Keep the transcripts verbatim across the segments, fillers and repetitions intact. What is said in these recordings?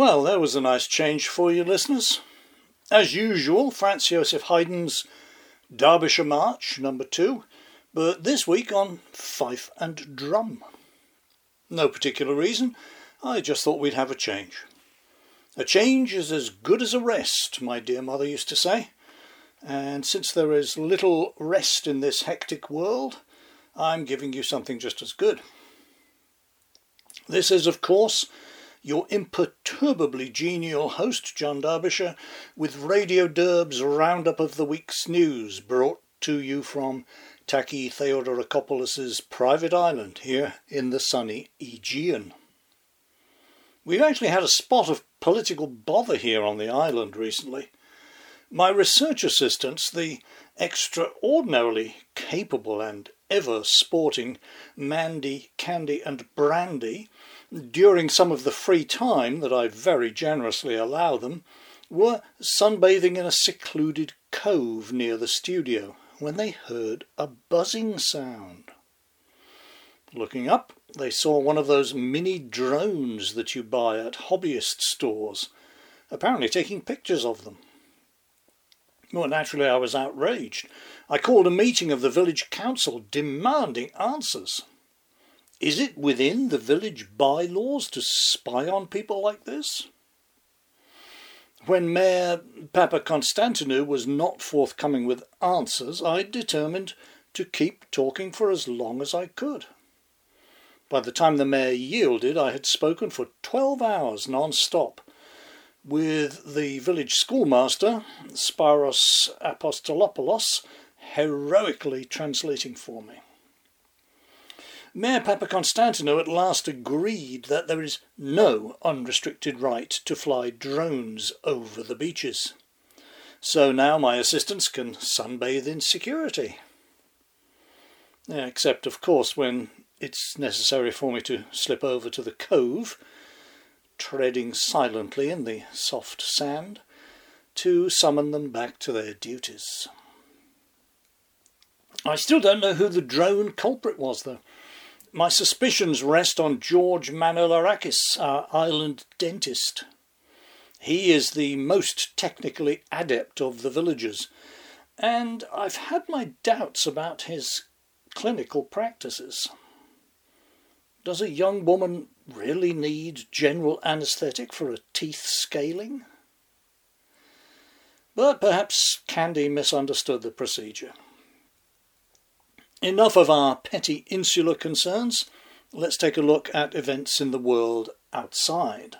Well, there was a nice change for you listeners. As usual, Franz Josef Haydn's Derbyshire March, number two, but this week on fife and drum. No particular reason, I just thought we'd have a change. A change is as good as a rest, my dear mother used to say, and since there is little rest in this hectic world, I'm giving you something just as good. This is, of course, your imperturbably genial host, John Derbyshire, with Radio Derb's roundup of the week's news, brought to you from Taki Theodorakopoulos' private island here in the sunny Aegean. We've actually had a spot of political bother here on the island recently. My research assistants, the extraordinarily capable and ever-sporting Mandy, Candy and Brandy, during some of the free time that I very generously allow them, were sunbathing in a secluded cove near the studio when they heard a buzzing sound. Looking up, they saw one of those mini drones that you buy at hobbyist stores, apparently taking pictures of them. Well, naturally I was outraged. I called a meeting of the village council demanding answers. Is it within the village bylaws to spy on people like this? When Mayor Papakonstantinou was not forthcoming with answers, I determined to keep talking for as long as I could. By the time the mayor yielded, I had spoken for twelve hours non-stop, with the village schoolmaster, Spiros Apostolopoulos, heroically translating for me. Mayor Papakonstantinou at last agreed that there is no unrestricted right to fly drones over the beaches. So now my assistants can sunbathe in security. Except, of course, when it's necessary for me to slip over to the cove, treading silently in the soft sand, to summon them back to their duties. I still don't know who the drone culprit was, though. My suspicions rest on George Manolarakis, our island dentist. He is the most technically adept of the villagers, and I've had my doubts about his clinical practices. Does a young woman really need general anaesthetic for a teeth scaling? But perhaps Candy misunderstood the procedure. Enough of our petty insular concerns. Let's take a look at events in the world outside.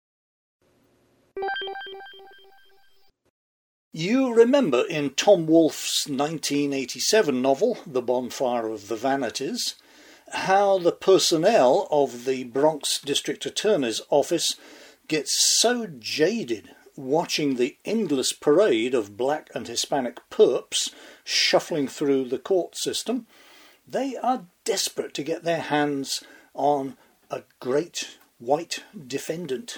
You remember in Tom Wolfe's nineteen eighty-seven novel, The Bonfire of the Vanities, how the personnel of the Bronx District Attorney's Office gets so jaded watching the endless parade of black and Hispanic perps shuffling through the court system, they are desperate to get their hands on a great white defendant.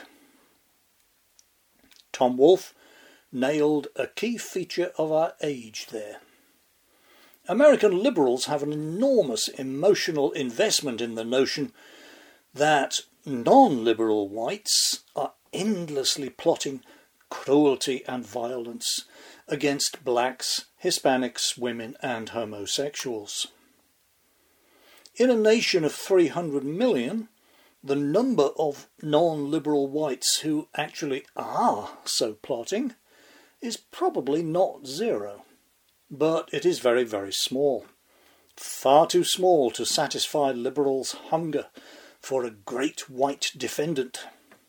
Tom Wolfe nailed a key feature of our age there. American liberals have an enormous emotional investment in the notion that non-liberal whites are endlessly plotting cruelty and violence against blacks, Hispanics, women and homosexuals. In a nation of three hundred million, the number of non-liberal whites who actually are so plotting is probably not zero, but it is very, very small. Far too small to satisfy liberals' hunger for a great white defendant.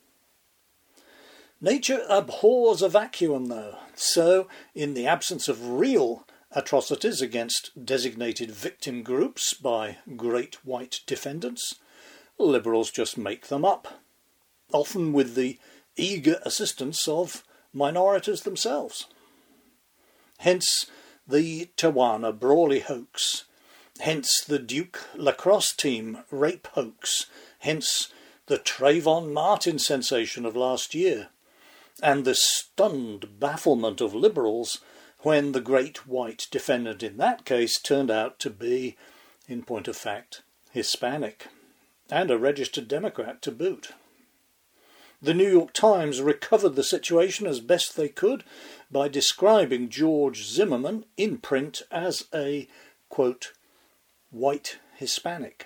Nature abhors a vacuum, though, so in the absence of real atrocities against designated victim groups by great white defendants, liberals just make them up, often with the eager assistance of minorities themselves. Hence the Tawana Brawley hoax, hence the Duke lacrosse team rape hoax, hence the Trayvon Martin sensation of last year, and the stunned bafflement of liberals when the great white defendant in that case turned out to be, in point of fact, Hispanic, and a registered Democrat to boot. The New York Times recovered the situation as best they could by describing George Zimmerman in print as a, quote, white Hispanic.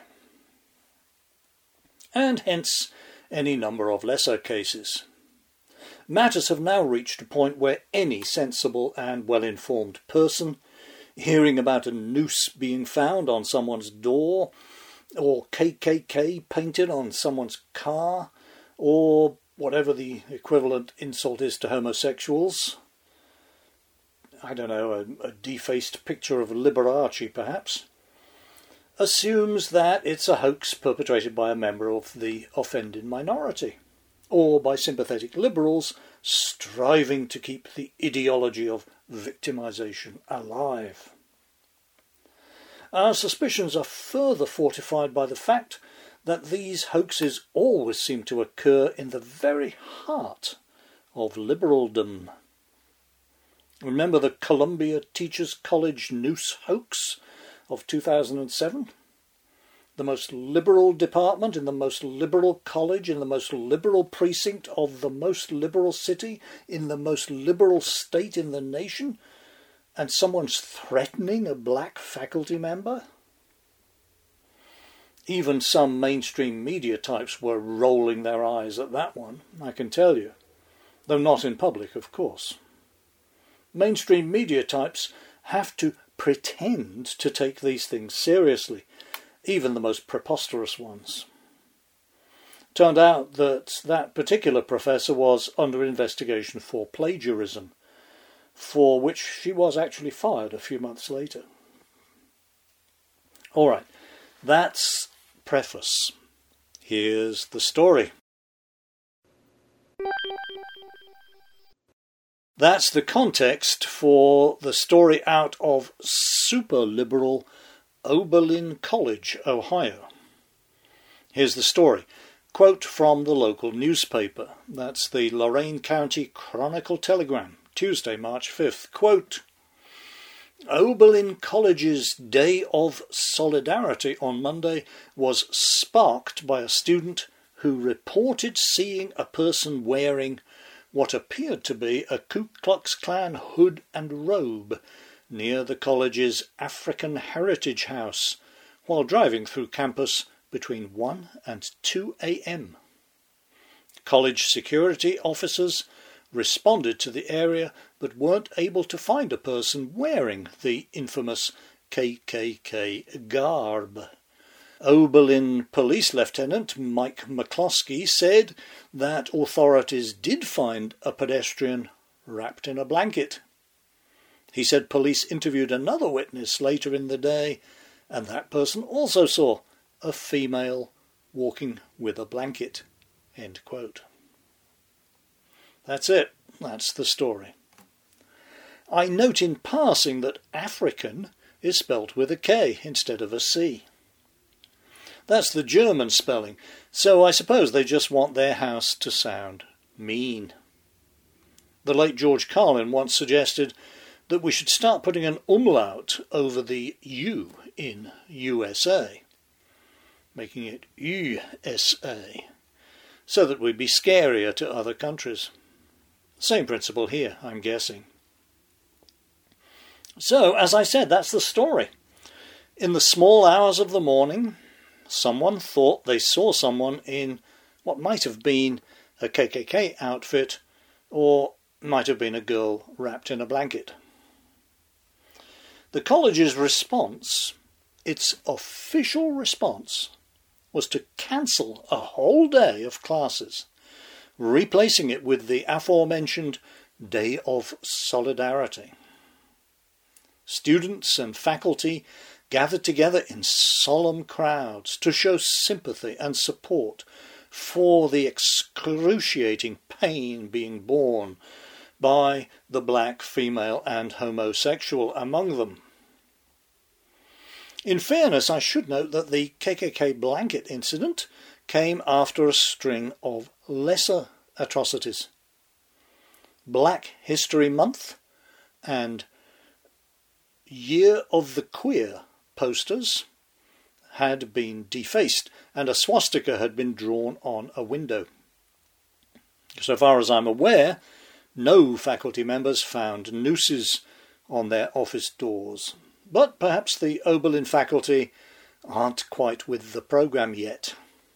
And hence any number of lesser cases. Matters have now reached a point where any sensible and well-informed person, hearing about a noose being found on someone's door, or K K K painted on someone's car, or whatever the equivalent insult is to homosexuals, I don't know, a, a defaced picture of Liberace perhaps, assumes that it's a hoax perpetrated by a member of the offending minority, or by sympathetic liberals striving to keep the ideology of victimisation alive. Our suspicions are further fortified by the fact that these hoaxes always seem to occur in the very heart of liberaldom. Remember the Columbia Teachers College noose hoax of two thousand seven? The most liberal department in the most liberal college in the most liberal precinct of the most liberal city in the most liberal state in the nation, and someone's threatening a black faculty member? Even some mainstream media types were rolling their eyes at that one, I can tell you, though not in public, of course. Mainstream media types have to pretend to take these things seriously, even the most preposterous ones. Turned out that that particular professor was under investigation for plagiarism, for which she was actually fired a few months later. All right, that's preface. Here's the story. That's the context for the story out of super-liberal Oberlin College, Ohio. Here's the story. Quote from the local newspaper. That's the Lorain County Chronicle-Telegram, Tuesday, March fifth. Quote, Oberlin College's Day of Solidarity on Monday was sparked by a student who reported seeing a person wearing what appeared to be a Ku Klux Klan hood and robe near the college's African Heritage House while driving through campus between one and two a.m. College security officers responded to the area but weren't able to find a person wearing the infamous K K K garb. Oberlin Police Lieutenant Mike McCloskey said that authorities did find a pedestrian wrapped in a blanket. He said police interviewed another witness later in the day, and that person also saw a female walking with a blanket. End quote. That's it. That's the story. I note in passing that African is spelt with a K instead of a C. That's the German spelling, so I suppose they just want their house to sound mean. The late George Carlin once suggested that we should start putting an umlaut over the U in U S A, making it U S A, so that we'd be scarier to other countries. Same principle here, I'm guessing. So, as I said, that's the story. In the small hours of the morning, someone thought they saw someone in what might have been a K K K outfit, or might have been a girl wrapped in a blanket. The college's response, its official response, was to cancel a whole day of classes, replacing it with the aforementioned Day of Solidarity. Students and faculty gathered together in solemn crowds to show sympathy and support for the excruciating pain being borne by the black, female and homosexual among them. In fairness, I should note that the K K K blanket incident came after a string of lesser atrocities. Black History Month and Year of the Queer posters had been defaced and a swastika had been drawn on a window. So far as I'm aware, no faculty members found nooses on their office doors. But perhaps the Oberlin faculty aren't quite with the programme yet.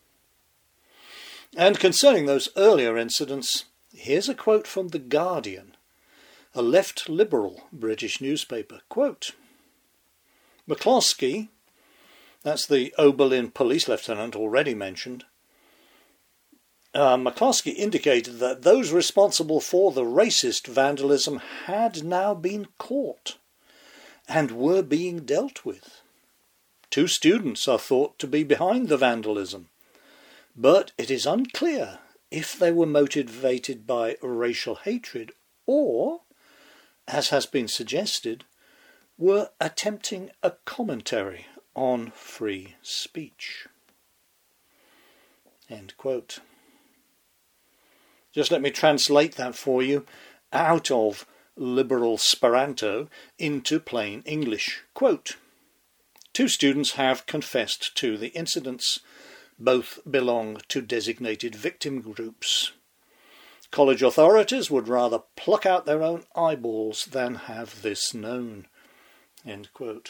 And concerning those earlier incidents, here's a quote from The Guardian, a left liberal British newspaper. Quote, McCloskey, that's the Oberlin police lieutenant already mentioned, uh, McCloskey indicated that those responsible for the racist vandalism had now been caught and were being dealt with. Two students are thought to be behind the vandalism, but it is unclear if they were motivated by racial hatred or, as has been suggested, were attempting a commentary on free speech. End quote. Just let me translate that for you out of liberal Speranto into plain English. Quote, two students have confessed to the incidents. Both belong to designated victim groups. College authorities would rather pluck out their own eyeballs than have this known. End quote.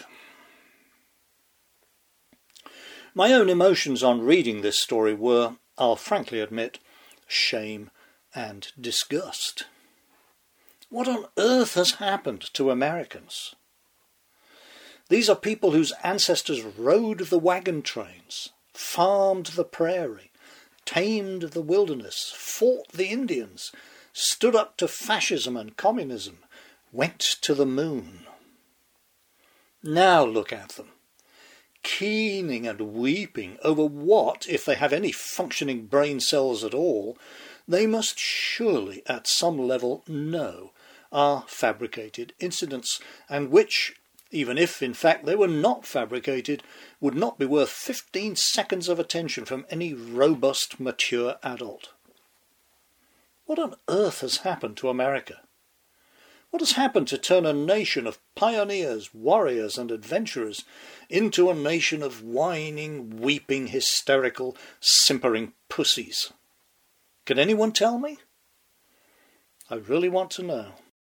My own emotions on reading this story were, I'll frankly admit, shame and disgust. What on earth has happened to Americans? These are people whose ancestors rode the wagon trains, farmed the prairie, tamed the wilderness, fought the Indians, stood up to fascism and communism, went to the moon. Now look at them, keening and weeping over what, if they have any functioning brain cells at all, they must surely at some level know are fabricated incidents, and which, even if in fact they were not fabricated, would not be worth fifteen seconds of attention from any robust, mature adult. What on earth has happened to America? What has happened to turn a nation of pioneers, warriors and adventurers into a nation of whining, weeping, hysterical, simpering pussies? Can anyone tell me? I really want to know.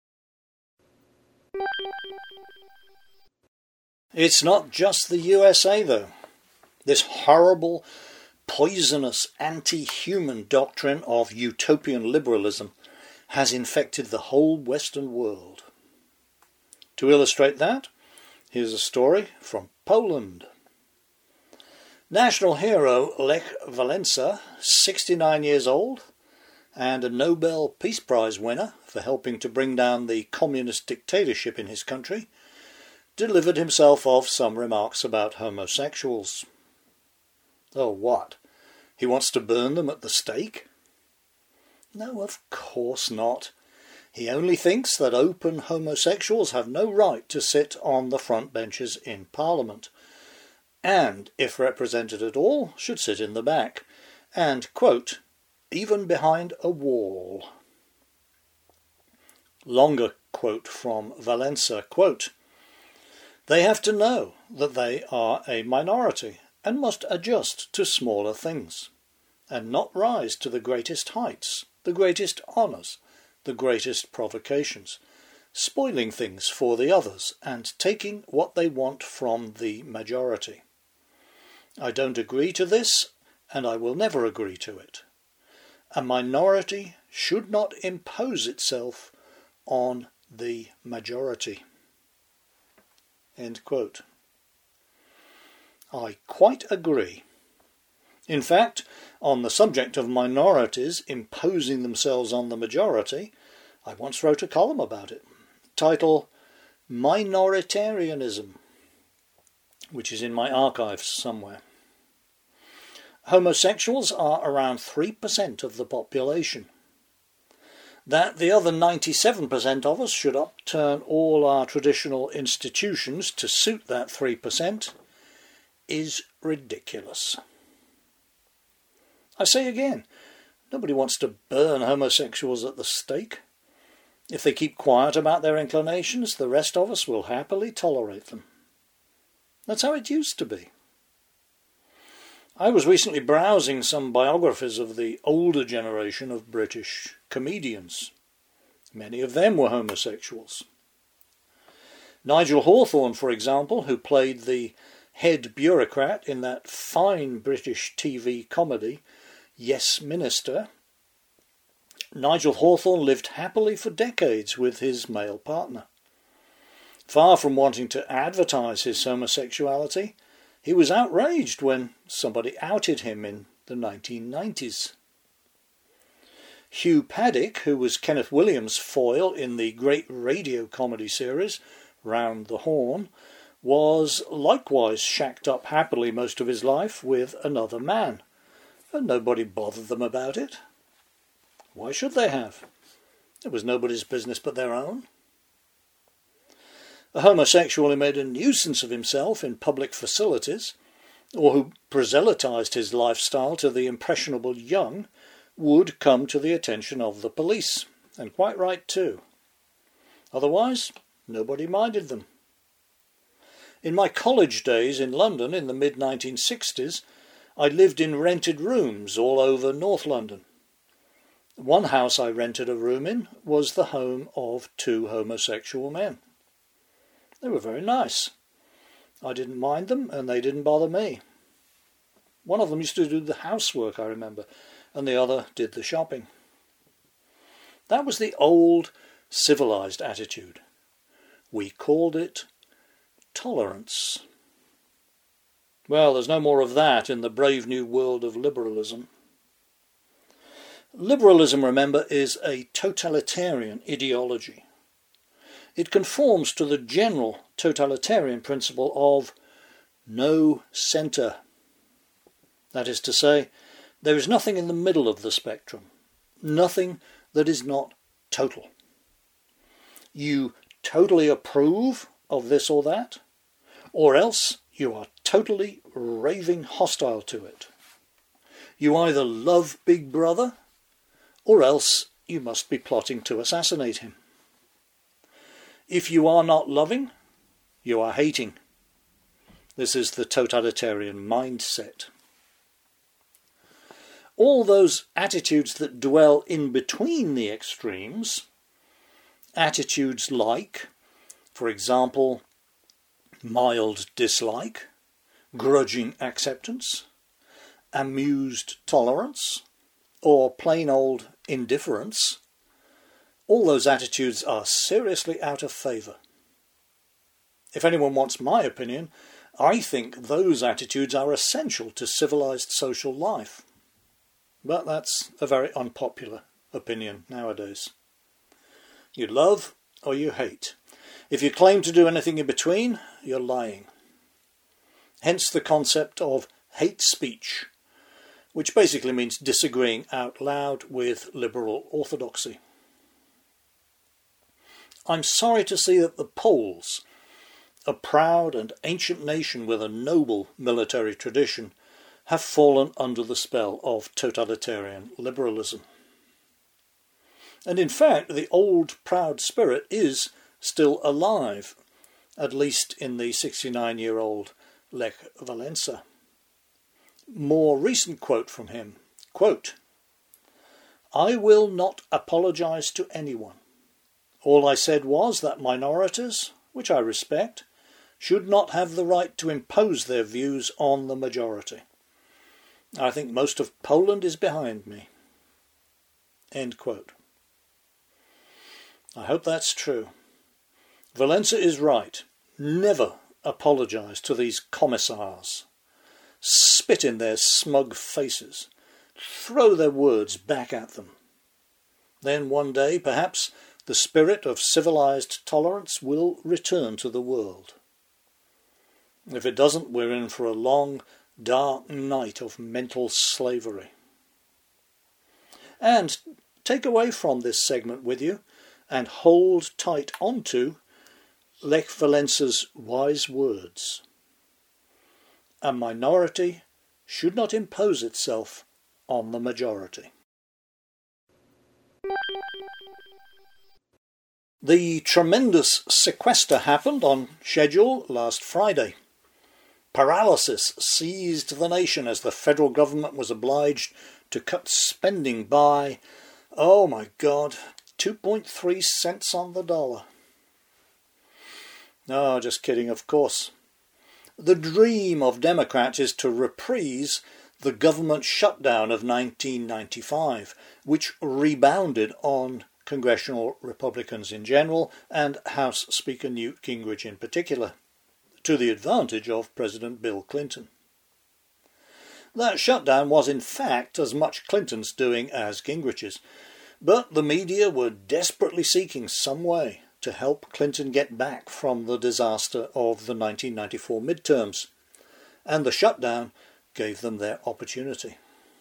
It's not just the U S A, though. This horrible, poisonous, anti-human doctrine of utopian liberalism has infected the whole Western world. To illustrate that, here's a story from Poland. National hero Lech Walesa, sixty-nine years old, and a Nobel Peace Prize winner for helping to bring down the communist dictatorship in his country, delivered himself of some remarks about homosexuals. Oh, what? He wants to burn them at the stake? No, of course not. He only thinks that open homosexuals have no right to sit on the front benches in Parliament, and, if represented at all, should sit in the back, and, quote, even behind a wall. Longer quote from Walesa, quote, they have to know that they are a minority and must adjust to smaller things, and not rise to the greatest heights, the greatest honours, the greatest provocations, spoiling things for the others and taking what they want from the majority. I don't agree to this, and I will never agree to it. A minority should not impose itself on the majority. End quote. I quite agree. In fact, on the subject of minorities imposing themselves on the majority, I once wrote a column about it, titled Minoritarianism, which is in my archives somewhere. Homosexuals are around three percent of the population. That the other ninety-seven percent of us should upturn all our traditional institutions to suit that three percent is ridiculous. I say again, nobody wants to burn homosexuals at the stake. If they keep quiet about their inclinations, the rest of us will happily tolerate them. That's how it used to be. I was recently browsing some biographies of the older generation of British comedians. Many of them were homosexuals. Nigel Hawthorne, for example, who played the head bureaucrat in that fine British T V comedy, Yes, Minister. Nigel Hawthorne lived happily for decades with his male partner. Far from wanting to advertise his homosexuality, he was outraged when somebody outed him in the nineteen nineties. Hugh Paddick, who was Kenneth Williams' foil in the great radio comedy series Round the Horn, was likewise shacked up happily most of his life with another man, and nobody bothered them about it. Why should they have? It was nobody's business but their own. A homosexual who made a nuisance of himself in public facilities, or who proselytized his lifestyle to the impressionable young, would come to the attention of the police, and quite right too. Otherwise, nobody minded them. In my college days in London in the mid nineteen sixties, I lived in rented rooms all over North London. One house I rented a room in was the home of two homosexual men. They were very nice. I didn't mind them, and they didn't bother me. One of them used to do the housework, I remember, and the other did the shopping. That was the old, civilized attitude. We called it tolerance. Well, there's no more of that in the brave new world of liberalism. Liberalism, remember, is a totalitarian ideology. It conforms to the general totalitarian principle of no centre. That is to say, there is nothing in the middle of the spectrum, nothing that is not total. You totally approve of this or that, or else you are totally raving hostile to it. You either love Big Brother, or else you must be plotting to assassinate him. If you are not loving, you are hating. This is the totalitarian mindset. All those attitudes that dwell in between the extremes, attitudes like, for example, mild dislike, grudging acceptance, amused tolerance, or plain old indifference, all those attitudes are seriously out of favour. If anyone wants my opinion, I think those attitudes are essential to civilised social life. But that's a very unpopular opinion nowadays. You love or you hate. If you claim to do anything in between, you're lying. Hence the concept of hate speech, which basically means disagreeing out loud with liberal orthodoxy. I'm sorry to see that the Poles, a proud and ancient nation with a noble military tradition, have fallen under the spell of totalitarian liberalism. And in fact, the old proud spirit is still alive, at least in the sixty-nine-year-old Lech Walesa. More recent quote from him, quote, "I will not apologise to anyone. All I said was that minorities, which I respect, should not have the right to impose their views on the majority. I think most of Poland is behind me." End quote. I hope that's true. Walesa is right. Never apologise to these commissars. Spit in their smug faces. Throw their words back at them. Then one day, perhaps, the spirit of civilised tolerance will return to the world. If it doesn't, we're in for a long, dark night of mental slavery. And take away from this segment with you, and hold tight onto Lech Walesa's wise words. A minority should not impose itself on the majority. The tremendous sequester happened on schedule last Friday. Paralysis seized the nation as the federal government was obliged to cut spending by, oh my God, two point three cents on the dollar. No, just kidding, of course. The dream of Democrats is to reprise the government shutdown of nineteen ninety-five, which rebounded on congressional Republicans in general and House Speaker Newt Gingrich in particular, to the advantage of President Bill Clinton. That shutdown was in fact as much Clinton's doing as Gingrich's, but the media were desperately seeking some way to help Clinton get back from the disaster of the nineteen ninety-four midterms, and the shutdown gave them their opportunity.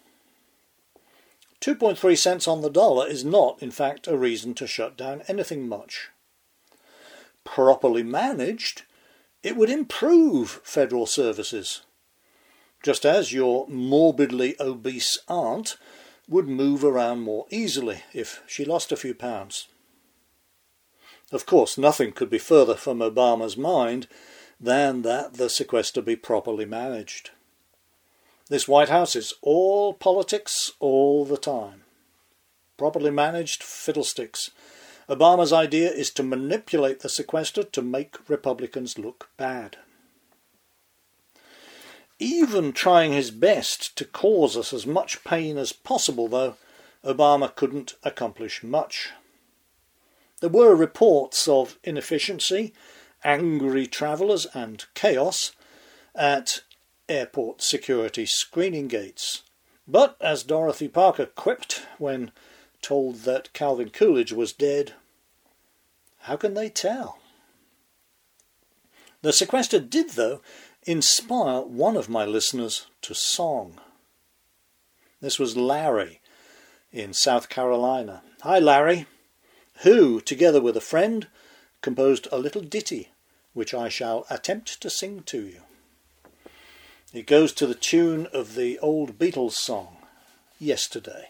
two point three cents on the dollar is not, in fact, a reason to shut down anything much. Properly managed, it would improve federal services, just as your morbidly obese aunt would move around more easily if she lost a few pounds. Of course, nothing could be further from Obama's mind than that the sequester be properly managed. This White House is all politics all the time. Properly managed fiddlesticks. Obama's idea is to manipulate the sequester to make Republicans look bad. Even trying his best to cause us as much pain as possible, though, Obama couldn't accomplish much. There were reports of inefficiency, angry travellers and chaos at airport security screening gates. But, as Dorothy Parker quipped when told that Calvin Coolidge was dead, how can they tell? The sequester did, though, inspire one of my listeners to song. This was Larry in South Carolina. Hi, Larry, who, together with a friend, composed a little ditty which I shall attempt to sing to you. It goes to the tune of the old Beatles song, Yesterday.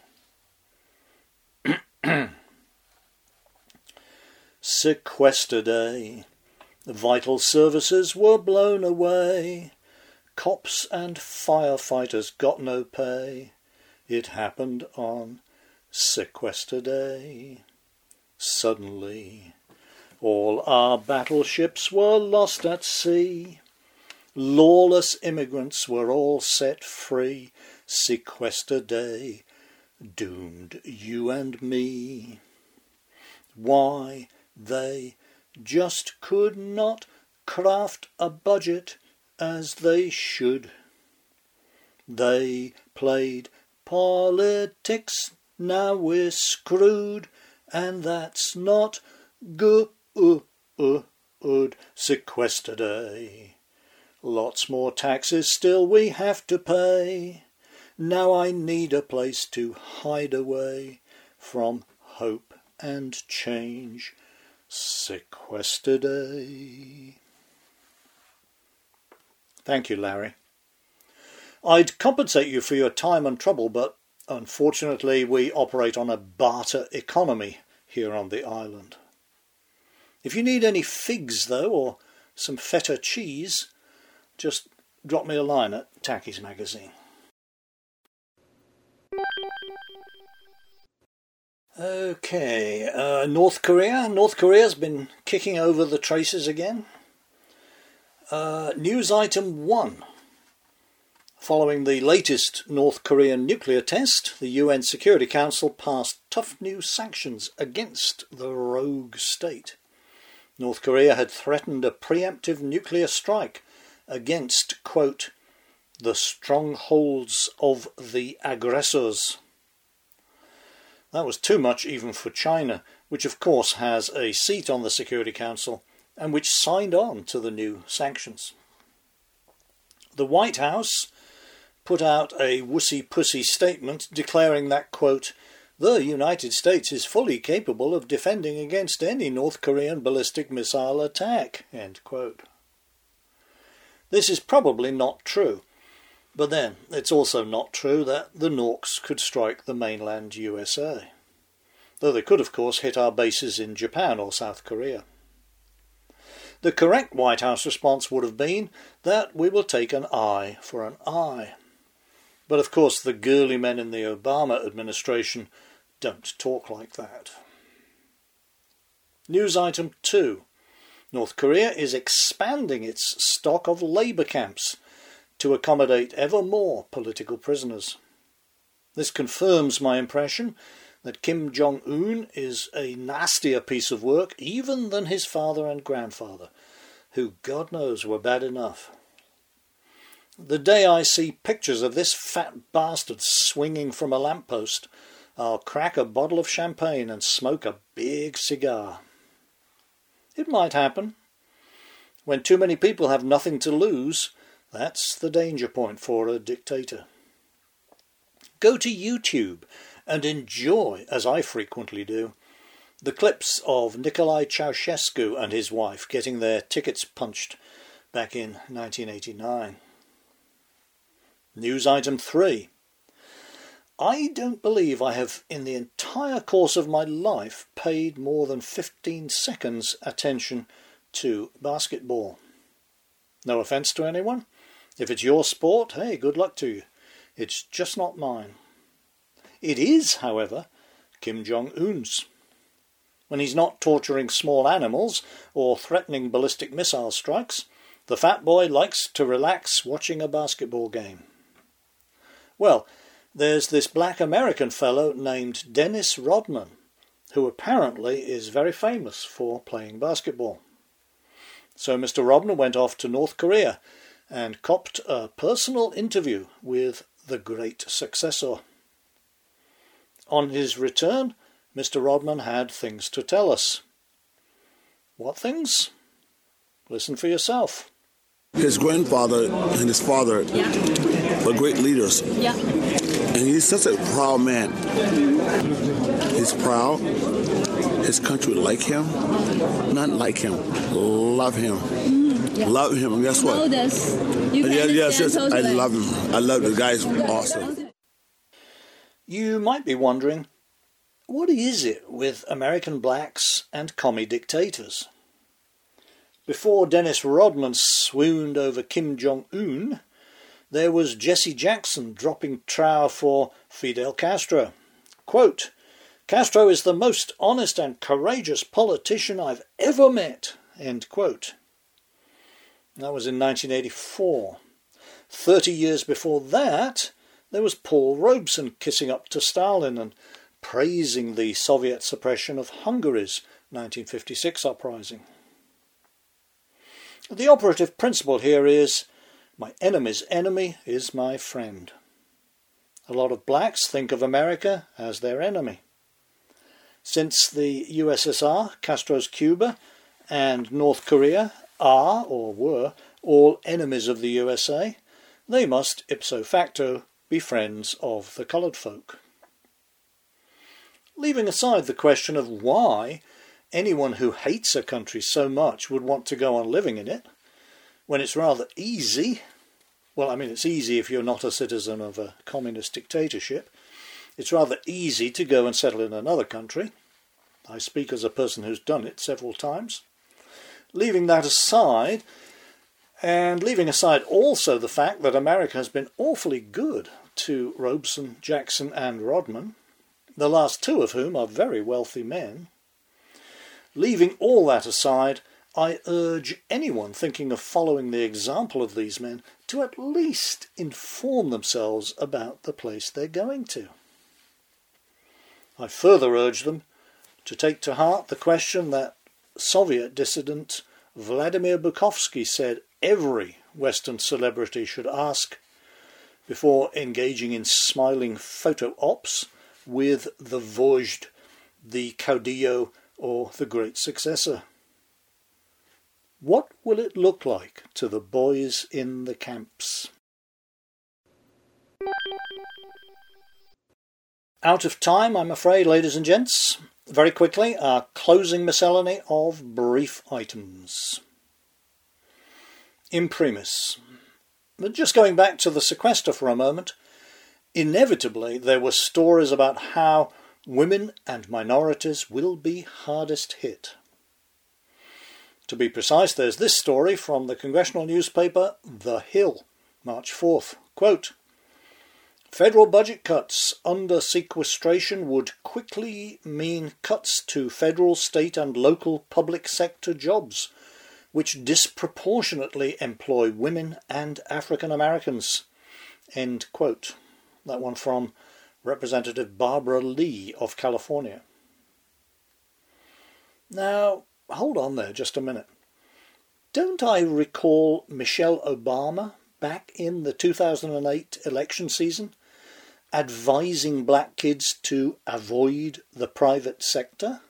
Sequester day. Vital services were blown away. Cops and firefighters got no pay. It happened on Sequester day. Suddenly, all our battleships were lost at sea. Lawless immigrants were all set free. Sequester day doomed you and me. Why, they just could not craft a budget as they should. They played politics, now we're screwed, and that's not good. Sequester day. Lots more taxes still we have to pay. Now I need a place to hide away from hope and change. Sequester day. Thank you, Larry. I'd compensate you for your time and trouble, but unfortunately we operate on a barter economy here on the island. If you need any figs, though, or some feta cheese, just drop me a line at Tacky's Magazine. Okay, uh, North Korea. North Korea's been kicking over the traces again. Uh, news item one. Following the latest North Korean nuclear test, the U N Security Council passed tough new sanctions against the rogue state. North Korea had threatened a preemptive nuclear strike against, quote, the strongholds of the aggressors. That was too much even for China, which of course has a seat on the Security Council and which signed on to the new sanctions. The White House put out a wussy-pussy statement declaring that, quote, the United States is fully capable of defending against any North Korean ballistic missile attack, end quote. This is probably not true, but then it's also not true that the Norks could strike the mainland U S A, though they could of course hit our bases in Japan or South Korea. The correct White House response would have been that we will take an eye for an eye. But of course the girly men in the Obama administration don't talk like that. News item two. North Korea is expanding its stock of labour camps to accommodate ever more political prisoners. This confirms my impression that Kim Jong-un is a nastier piece of work even than his father and grandfather, who God knows were bad enough. The day I see pictures of this fat bastard swinging from a lamppost, I'll crack a bottle of champagne and smoke a big cigar. It might happen. When too many people have nothing to lose, that's the danger point for a dictator. Go to YouTube and enjoy, as I frequently do, the clips of Nicolae Ceausescu and his wife getting their tickets punched back in nineteen eighty-nine. News item three. I don't believe I have, in the entire course of my life, paid more than fifteen seconds attention to basketball. No offence to anyone. If it's your sport, hey, good luck to you. It's just not mine. It is, however, Kim Jong-un's. When he's not torturing small animals or threatening ballistic missile strikes, the fat boy likes to relax watching a basketball game. Well, there's this black American fellow named Dennis Rodman, who apparently is very famous for playing basketball. So Mister Rodman went off to North Korea and copped a personal interview with the great successor. On his return, Mister Rodman had things to tell us. What things? Listen for yourself. His grandfather and his father yeah. were great leaders. Yeah. And he's such a proud man. He's proud. His country like him. Not like him. Love him. Mm, yeah. Love him. And guess what? Know this. You can yes, yes, yes. totally. I love him. I love the guy's awesome. You might be wondering, what is it with American blacks and commie dictators? Before Dennis Rodman swooned over Kim Jong-un, there was Jesse Jackson dropping trow for Fidel Castro. Quote, "Castro is the most honest and courageous politician I've ever met." End quote. That was in nineteen eighty-four. Thirty years before that, there was Paul Robeson kissing up to Stalin and praising the Soviet suppression of Hungary's nineteen fifty-six uprising. The operative principle here is, my enemy's enemy is my friend. A lot of blacks think of America as their enemy. Since the U S S R, Castro's Cuba, and North Korea are, or were, all enemies of the U S A, they must ipso facto be friends of the coloured folk. Leaving aside the question of why anyone who hates a country so much would want to go on living in it, when it's rather easy, well, I mean, it's easy if you're not a citizen of a communist dictatorship, it's rather easy to go and settle in another country. I speak as a person who's done it several times. Leaving that aside, and leaving aside also the fact that America has been awfully good to Robeson, Jackson and Rodman, the last two of whom are very wealthy men, leaving all that aside, I urge anyone thinking of following the example of these men to at least inform themselves about the place they're going to. I further urge them to take to heart the question that Soviet dissident Vladimir Bukovsky said every Western celebrity should ask before engaging in smiling photo ops with the Vojt, the Caudillo, or the great successor. What will it look like to the boys in the camps? Out of time, I'm afraid, ladies and gents. Very quickly, our closing miscellany of brief items. Imprimis. But just going back to the sequester for a moment, inevitably there were stories about how women and minorities will be hardest hit. To be precise, there's this story from the congressional newspaper The Hill, March fourth. Quote, "Federal budget cuts under sequestration would quickly mean cuts to federal, state and local public sector jobs, which disproportionately employ women and African Americans." End quote. That one from Representative Barbara Lee of California. Now, hold on there just a minute. Don't I recall Michelle Obama back in the two thousand eight election season advising black kids to avoid the private sector?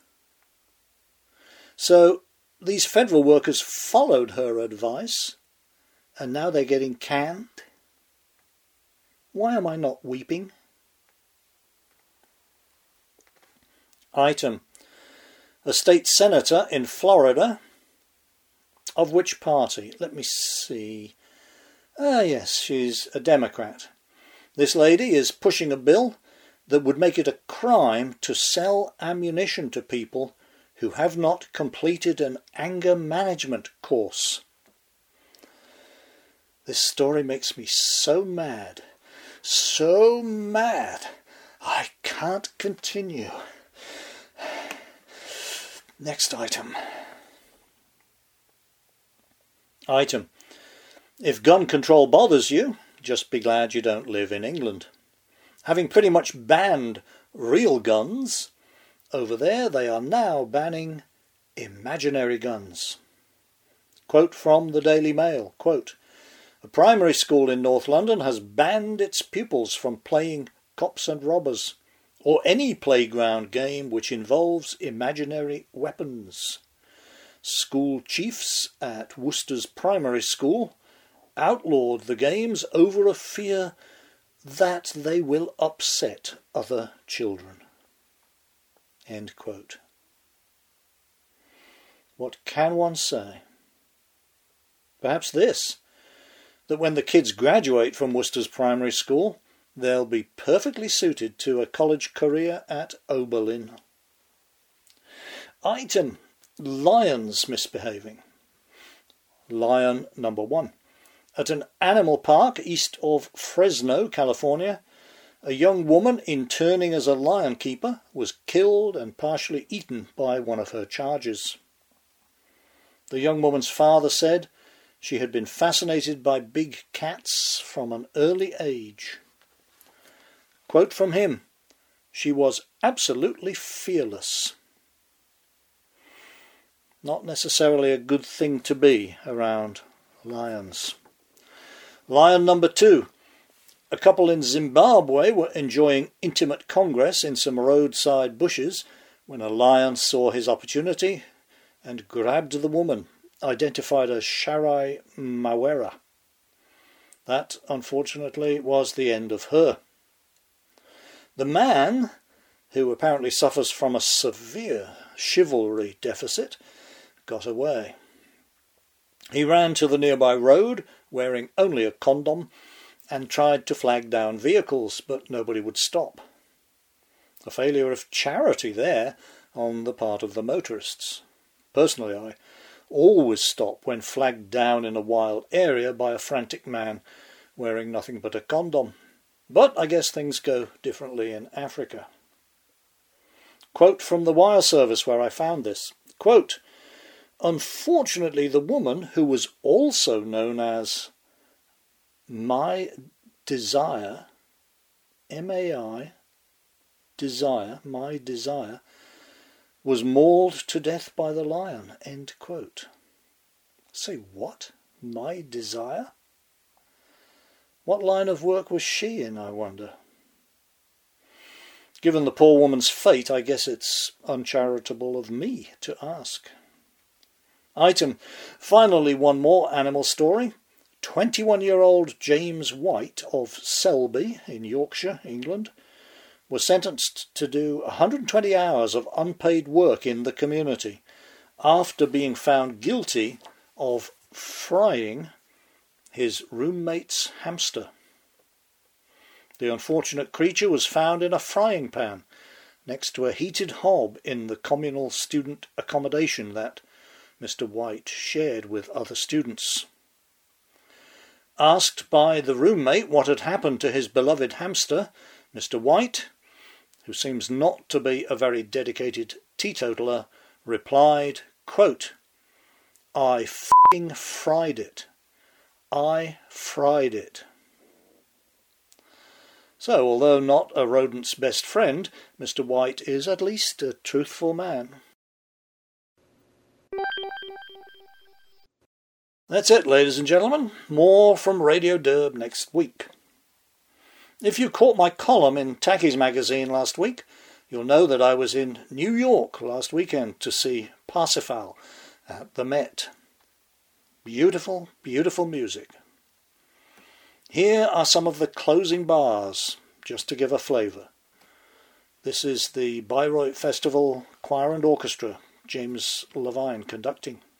So these federal workers followed her advice and now they're getting canned? Why am I not weeping? Item. A state senator in Florida. Of which party? Let me see. Ah, yes, she's a Democrat. This lady is pushing a bill that would make it a crime to sell ammunition to people who have not completed an anger management course. This story makes me so mad. So mad. I can't continue. Next item. Item. If gun control bothers you, just be glad you don't live in England. Having pretty much banned real guns, over there they are now banning imaginary guns. Quote from the Daily Mail, quote, "A primary school in North London has banned its pupils from playing cops and robbers, or any playground game which involves imaginary weapons. School chiefs at Worcester's primary school outlawed the games over a fear that they will upset other children." End quote. What can one say? Perhaps this, that when the kids graduate from Worcester's primary school, they'll be perfectly suited to a college career at Oberlin. Item. Lions misbehaving. Lion number one. At an animal park east of Fresno, California, a young woman interning as a lion keeper was killed and partially eaten by one of her charges. The young woman's father said she had been fascinated by big cats from an early age. Quote from him, "She was absolutely fearless." Not necessarily a good thing to be around lions. Lion number two. A couple in Zimbabwe were enjoying intimate congress in some roadside bushes when a lion saw his opportunity and grabbed the woman, identified as Sharai Mawera. That, unfortunately, was the end of her. The man, who apparently suffers from a severe chivalry deficit, got away. He ran to the nearby road, wearing only a condom, and tried to flag down vehicles, but nobody would stop. A failure of charity there on the part of the motorists. Personally, I always stop when flagged down in a wild area by a frantic man wearing nothing but a condom. But I guess things go differently in Africa. Quote from the wire service where I found this. Quote, "Unfortunately, the woman, who was also known as My Desire, M A I, Desire, My Desire, was mauled to death by the lion." End quote. Say what? My Desire? What line of work was she in, I wonder? Given the poor woman's fate, I guess it's uncharitable of me to ask. Item. Finally, one more animal story. twenty-one-year-old James White of Selby in Yorkshire, England, was sentenced to do one hundred twenty hours of unpaid work in the community after being found guilty of frying his roommate's hamster. The unfortunate creature was found in a frying pan next to a heated hob in the communal student accommodation that Mister White shared with other students. Asked by the roommate what had happened to his beloved hamster, Mister White, who seems not to be a very dedicated teetotaler, replied, quote, "I f***ing fried it. I fried it." So, although not a rodent's best friend, Mister White is at least a truthful man. That's it, ladies and gentlemen. More from Radio Derb next week. If you caught my column in Tacky's magazine last week, you'll know that I was in New York last weekend to see Parsifal at the Met. Beautiful, beautiful music. Here are some of the closing bars, just to give a flavour. This is the Bayreuth Festival Choir and Orchestra, James Levine conducting.